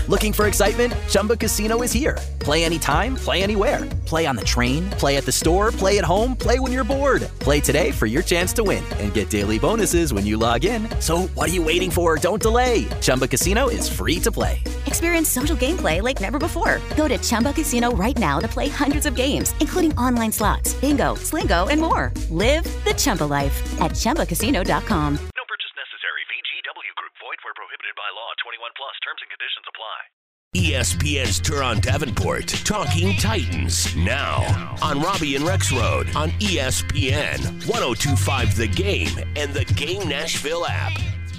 Looking for excitement? Chumba Casino is here. Play anytime, play anywhere. Play on the train, play at the store, play at home, play when you're bored. Play today for your chance to win and get daily bonuses when you log in. So what are you waiting for? Don't delay. Chumba Casino is free to play. Experience social gameplay like never before. Go to Chumba Casino right now to play hundreds of games, including online slots, bingo, Slingo, and more. Live the Chumba life at ChumbaCasino.com. No purchase necessary. VGW Group. Void where prohibited by law. 21 plus. Terms and conditions apply. ESPN's Turon Davenport, Talking Titans, now on Robbie and Rex Road on ESPN, 102.5 The Game, and the Game Nashville app.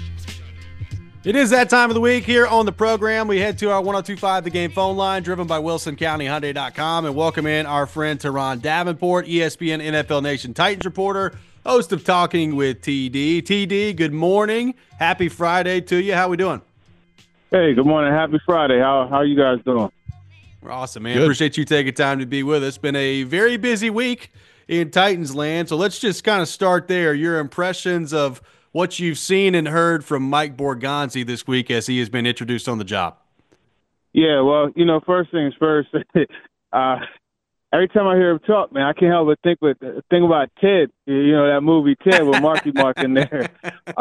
It is that time of the week here on the program. We head to our 102.5 The Game phone line, driven by WilsonCountyHyundai.com, and welcome in our friend Turon Davenport, ESPN NFL Nation Titans reporter, host of Talking with TD. TD, good morning. Happy Friday to you. How we doing? Hey, good morning. Happy Friday. How are you guys doing? We're awesome, man. Good. Appreciate you taking time to be with us. Been a very busy week in Titans land, so let's just kind of start there. Your impressions of what you've seen and heard from Mike Borgonzi this week as he has been introduced on the job. Yeah, well, first things first. Every time I hear him talk, man, I can't help but think about Ted. That movie Ted with Marky Mark in there.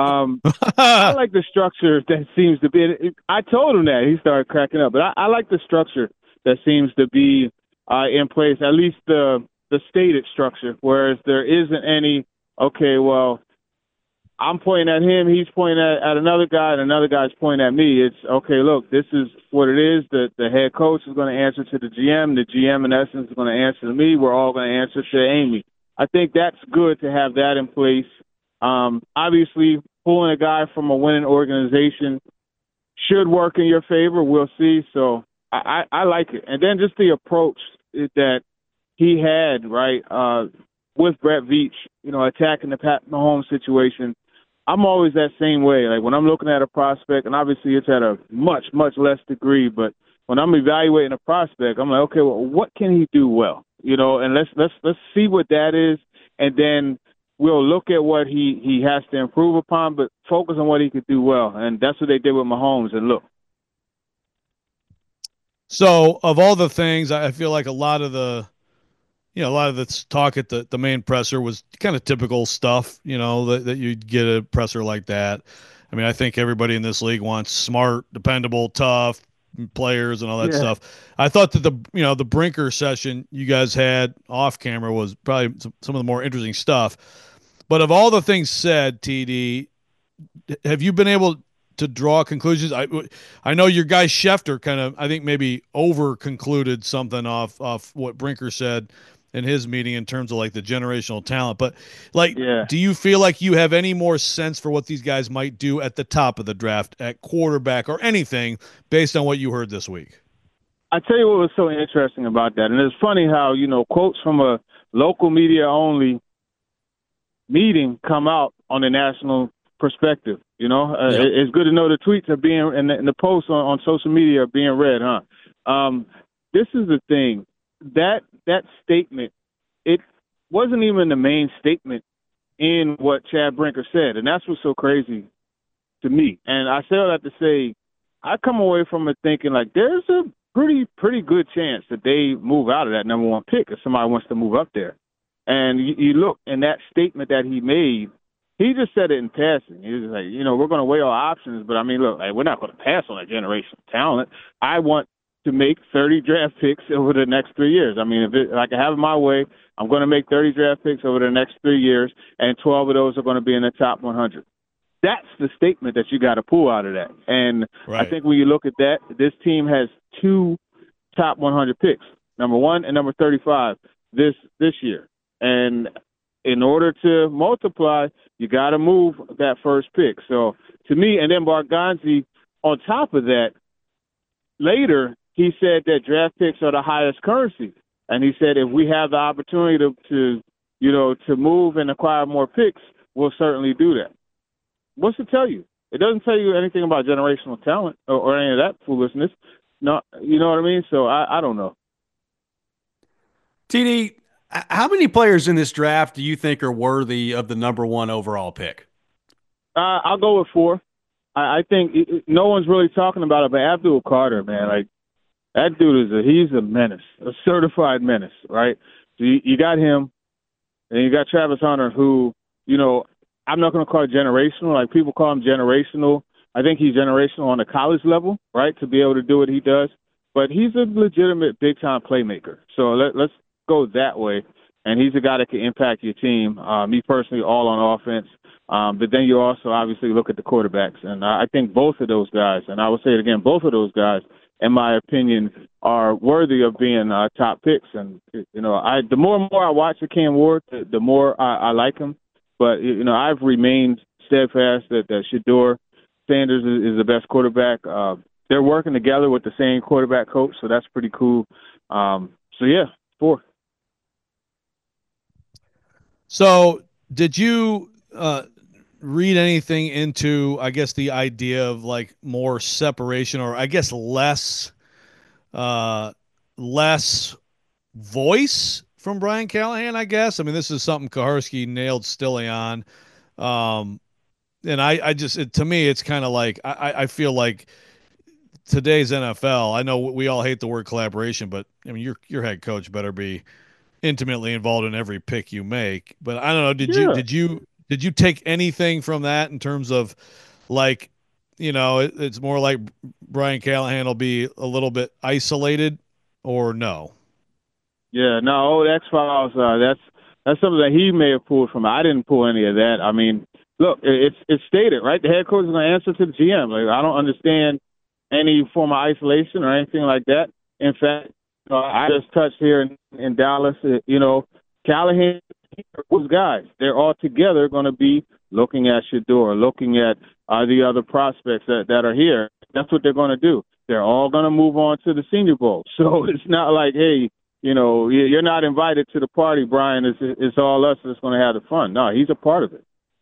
I like the structure that seems to be. I told him that. He started cracking up, but I like the structure that seems to be in place. At least the stated structure, whereas there isn't any. Okay, well, I'm pointing at him, he's pointing at another guy, and another guy's pointing at me. It's, okay, look, this is what it is. The head coach is going to answer to the GM. The GM, in essence, is going to answer to me. We're all going to answer to Amy. I think that's good to have that in place. Obviously, pulling a guy from a winning organization should work in your favor. We'll see. So I like it. And then just the approach that he had, right, with Brett Veach, attacking the Pat Mahomes situation. I'm always that same way. Like when I'm looking at a prospect, and obviously it's at a much, much less degree, but when I'm evaluating a prospect, I'm like, okay, well, what can he do well? And let's see what that is, and then we'll look at what he has to improve upon, but focus on what he could do well. And that's what they did with Mahomes. And look. So of all the things, I feel like a lot of the talk at the main presser was kind of typical stuff, that you'd get a presser like that. I mean, I think everybody in this league wants smart, dependable, tough players and all that stuff. I thought that the Brinker session you guys had off camera was probably some of the more interesting stuff. But of all the things said, TD, have you been able to draw conclusions? I know your guy Schefter kind of, I think maybe over concluded something off what Brinker said in his meeting in terms of like the generational talent, but do you feel like you have any more sense for what these guys might do at the top of the draft at quarterback or anything based on what you heard this week? I tell you what was so interesting about that. And it's funny how, quotes from a local media only meeting come out on a national perspective. It's good to know the tweets are being, and the posts on social media are being read, huh? This is the thing. That statement, it wasn't even the main statement in what Chad Brinker said, and that's what's so crazy to me. And I say all that to say, I come away from it thinking like there's a pretty good chance that they move out of that number one pick if somebody wants to move up there. And you look in that statement that he made, he just said it in passing. He was like, we're going to weigh our options, but I mean, look, we're not going to pass on that generational talent. I want to make 30 draft picks over the next 3 years. I mean, if I can have it my way, I'm going to make 30 draft picks over the next 3 years, and 12 of those are going to be in the top 100. That's the statement that you got to pull out of that. And right. I think when you look at that, this team has 2 top 100 picks, number 1 and number 35 this year. And in order to multiply, you got to move that first pick. So to me, and then Borgonzi, on top of that, later he said that draft picks are the highest currency. And he said if we have the opportunity to move and acquire more picks, we'll certainly do that. What's it tell you? It doesn't tell you anything about generational talent or any of that foolishness. No, you know what I mean? So I don't know. TD, how many players in this draft do you think are worthy of the number 1 overall pick? I'll go with 4. I think no one's really talking about it, but Abdul Carter, man, like that dude he's a menace, a certified menace, right? So you got him, and you got Travis Hunter, who, I'm not going to call it generational. Like people call him generational. I think he's generational on the college level, right, to be able to do what he does. But he's a legitimate big-time playmaker. So let's go that way. And he's a guy that can impact your team. Me personally, all on offense. But then you also obviously look at the quarterbacks. And I think both of those guys, and I will say it again, both of those guys, in my opinion, are worthy of being top picks. And, the more and more I watch the Cam Ward, the more I like him. But, I've remained steadfast that Shedeur Sanders is the best quarterback. They're working together with the same quarterback coach, so that's pretty cool. 4. So did you read anything into, I guess, the idea of like more separation, or I guess less voice from Brian Callahan, I guess? I mean, this is something Kaharski nailed Stille on. And I just, to me, it's kind of like, I feel like today's NFL, I know we all hate the word collaboration, but I mean, your head coach better be intimately involved in every pick you make. But I don't know, did you take anything from that in terms of like, it's more like Brian Callahan will be a little bit isolated, or no? Yeah, no, X-Files, that's something that he may have pulled from. I didn't pull any of that. I mean, look, it's stated, right? The head coach is going to answer to the GM. Like, I don't understand any form of isolation or anything like that. In fact, I just touched here in Dallas, Callahan, those guys, they're all together going to be looking at Shedeur, looking at the other prospects that are here. That's what they're going to do. They're all going to move on to the Senior Bowl. So it's not like, hey, you're not invited to the party, Brian. It's all us that's going to have the fun. No, he's a part of it.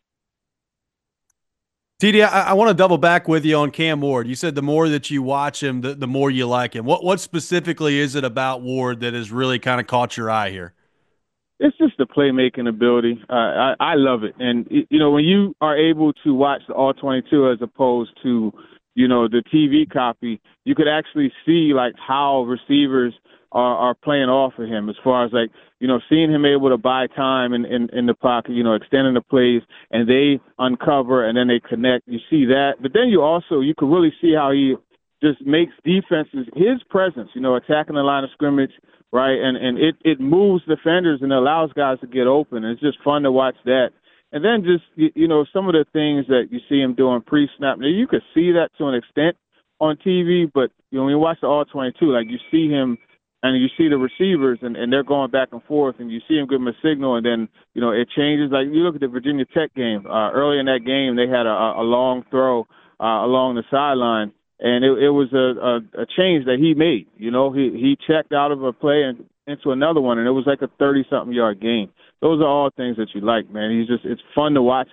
TD, I want to double back with you on Cam Ward. You said the more that you watch him, the more you like him. What specifically is it about Ward that has really kind of caught your eye here? It's just the playmaking ability. I love it. And, when you are able to watch the All-22 as opposed to, the TV copy, you could actually see, like, how receivers are playing off of him as far as, like, seeing him able to buy time in the pocket, extending the plays, and they uncover and then they connect. You see that. But then you can really see how he just makes defenses, his presence, attacking the line of scrimmage, right? And it moves defenders and allows guys to get open. It's just fun to watch that. And then just, some of the things that you see him doing pre-snap. Now, you could see that to an extent on TV, but, when you watch the All-22, like, you see him and you see the receivers and they're going back and forth, and you see him give them a signal, and then, it changes. Like, you look at the Virginia Tech game. Early in that game, they had a long throw along the sideline, and it was a change that he made. He checked out of a play and into another one, and it was like a 30-something yard gain. Those are all things that you like, man. It's fun to watch.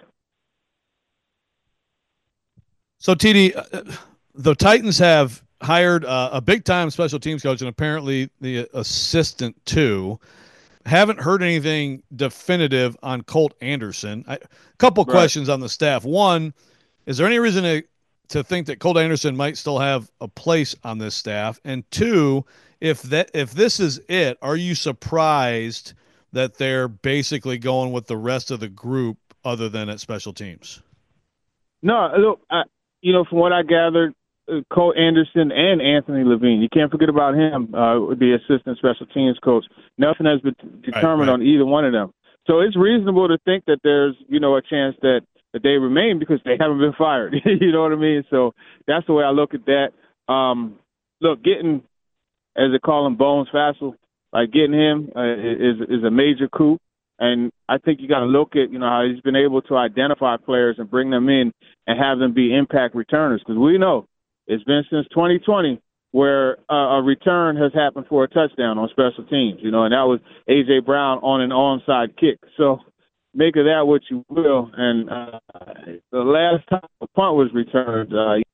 So, TD, the Titans have hired a big-time special teams coach and apparently the assistant too. Haven't heard anything definitive on Colt Anderson. A couple questions on the staff. One, is there any reason to think that Colt Anderson might still have a place on this staff? And two, if this is it, are you surprised that they're basically going with the rest of the group other than at special teams? No, look, from what I gathered, Colt Anderson and Anthony Levine, you can't forget about him, the assistant special teams coach. Nothing has been determined on either one of them. So it's reasonable to think that there's, a chance that they remain because they haven't been fired. You know what I mean? So that's the way I look at that. Look, getting, as they call him, Bones Fassel, like getting him is a major coup. And I think you got to look at, how he's been able to identify players and bring them in and have them be impact returners. Because we know it's been since 2020 where a return has happened for a touchdown on special teams, and that was A.J. Brown on an onside kick. So make of that what you will. And the last time a punt was returned,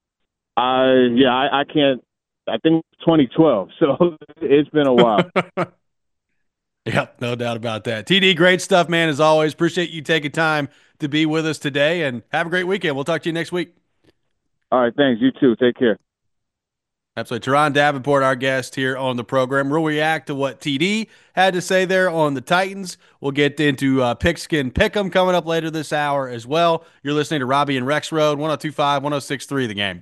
I can't. I think 2012. So it's been a while. Yep, no doubt about that. TD, great stuff, man, as always. Appreciate you taking time to be with us today, and have a great weekend. We'll talk to you next week. All right, thanks. You too. Take care. Absolutely. Teron Davenport, our guest here on the program. We'll react to what TD had to say there on the Titans. We'll get into Pigskin Pick'em coming up later this hour as well. You're listening to Robbie and Rex Road, 102.5, 106.3 The Game.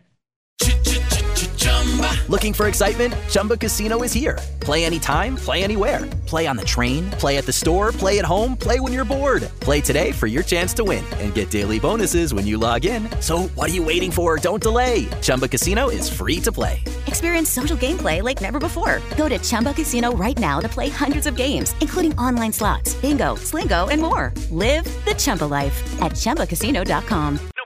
Looking for excitement? Chumba Casino is here. Play anytime, play anywhere. Play on the train, play at the store, play at home, play when you're bored. Play today for your chance to win and get daily bonuses when you log in. So what are you waiting for? Don't delay. Chumba Casino is free to play. Experience social gameplay like never before. Go to Chumba Casino right now to play hundreds of games, including online slots, bingo, Slingo, and more. Live the Chumba life at ChumbaCasino.com.